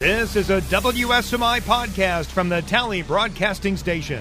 This is a WSMI podcast from the Tally Broadcasting Station.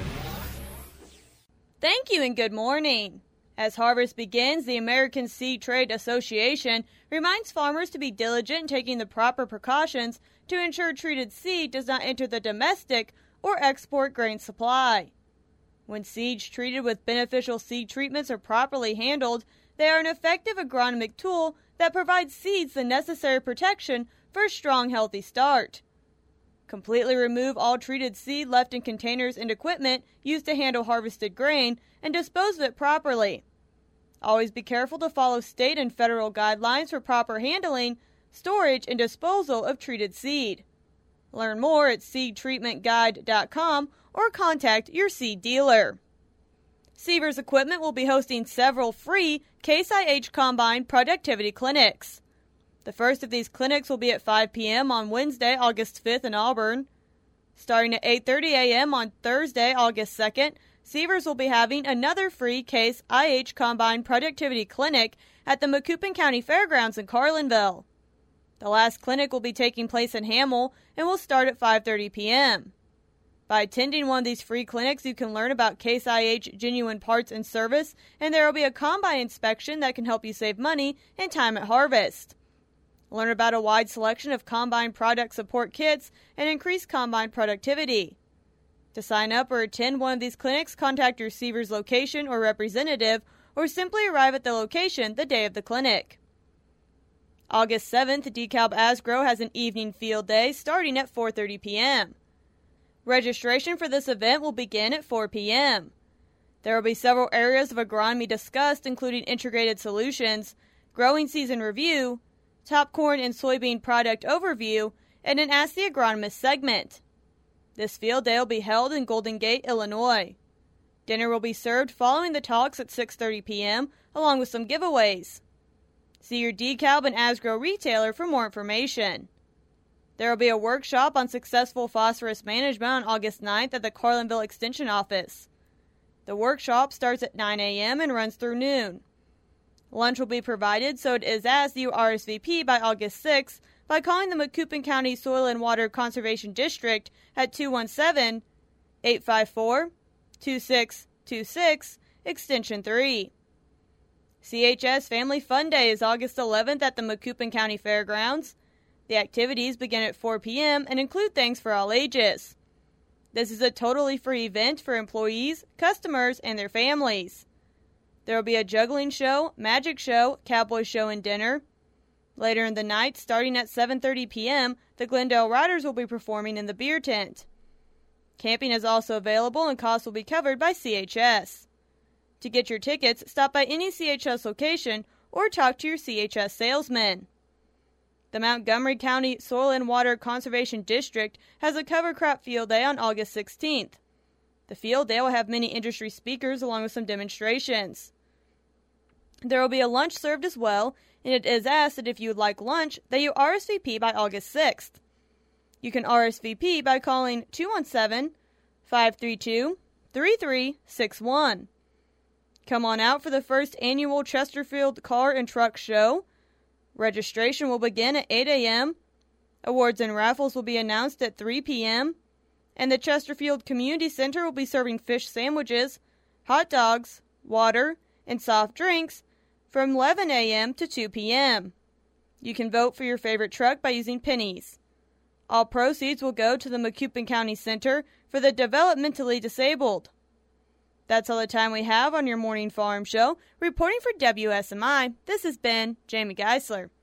Thank you and good morning. As harvest begins, the American Seed Trade Association reminds farmers to be diligent in taking the proper precautions to ensure treated seed does not enter the domestic or export grain supply. When seeds treated with beneficial seed treatments are properly handled, they are an effective agronomic tool that provides seeds the necessary protection for a strong, healthy start. Completely remove all treated seed left in containers and equipment used to handle harvested grain and dispose of it properly. Always be careful to follow state and federal guidelines for proper handling, storage, and disposal of treated seed. Learn more at seedtreatmentguide.com or contact your seed dealer. Sievers Equipment will be hosting several free Case IH Combine productivity clinics. The first of these clinics will be at 5 p.m. on Wednesday, August 5th in Auburn. Starting at 8:30 a.m. on Thursday, August 2nd, Sievers will be having another free Case IH Combine productivity clinic at the Macoupin County Fairgrounds in Carlinville. The last clinic will be taking place in Hamel and will start at 5:30 p.m. By attending one of these free clinics, you can learn about Case IH genuine parts and service, and there will be a combine inspection that can help you save money and time at harvest. Learn about a wide selection of combine product support kits and increase combine productivity. To sign up or attend one of these clinics, contact your Sievers location or representative, or simply arrive at the location the day of the clinic. August 7th, DeKalb Asgrow has an evening field day starting at 4:30 p.m. Registration for this event will begin at 4 p.m. There will be several areas of agronomy discussed, including integrated solutions, growing season review, top corn and soybean product overview, and an Ask the Agronomist segment. This field day will be held in Golden Gate, Illinois. Dinner will be served following the talks at 6:30 p.m., along with some giveaways. See your DeKalb and Asgrow retailer for more information. There will be a workshop on successful phosphorus management on August 9th at the Carlinville Extension Office. The workshop starts at 9 a.m. and runs through noon. Lunch will be provided, so it is asked that you RSVP by August 6th by calling the Macoupin County Soil and Water Conservation District at 217-854-2626, extension 3. CHS Family Fun Day is August 11th at the Macoupin County Fairgrounds. The activities begin at 4 p.m. and include things for all ages. This is a totally free event for employees, customers, and their families. There will be a juggling show, magic show, cowboy show, and dinner. Later in the night, starting at 7:30 p.m., the Glendale Riders will be performing in the beer tent. Camping is also available and costs will be covered by CHS. To get your tickets, stop by any CHS location or talk to your CHS salesman. The Montgomery County Soil and Water Conservation District has a cover crop field day on August 16th. The field day will have many industry speakers along with some demonstrations. There will be a lunch served as well, and it is asked that if you would like lunch, that you RSVP by August 6th. You can RSVP by calling 217-532-3361. Come on out for the first annual Chesterfield Car and Truck Show. Registration will begin at 8 a.m. Awards and raffles will be announced at 3 p.m. And the Chesterfield Community Center will be serving fish sandwiches, hot dogs, water, and soft drinks from 11 a.m. to 2 p.m. You can vote for your favorite truck by using pennies. All proceeds will go to the Macoupin County Center for the Developmentally Disabled. That's all the time we have on your morning farm show. Reporting for WSMI, this has been Jamie Geisler.